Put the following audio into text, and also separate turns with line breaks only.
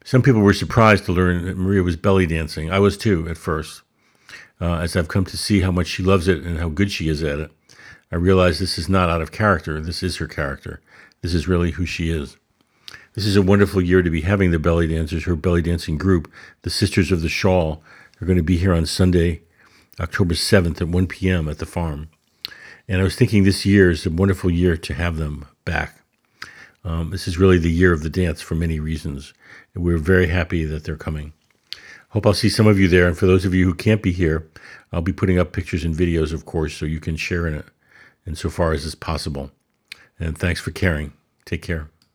Some people were surprised to learn that Maria was belly dancing. I was too at first. As I've come to see how much she loves it and how good she is at it, I realize this is not out of character. This is her character. This is really who she is. This is a wonderful year to be having the belly dancers, her belly dancing group, the Sisters of the Shawl. They're going to be here on Sunday, October 7th at 1 p.m. at the farm. And I was thinking this year is a wonderful year to have them back. This is really the year of the dance for many reasons. And we're very happy that they're coming. Hope I'll see some of you there. And for those of you who can't be here, I'll be putting up pictures and videos, of course, so you can share in it insofar as is possible. And thanks for caring. Take care.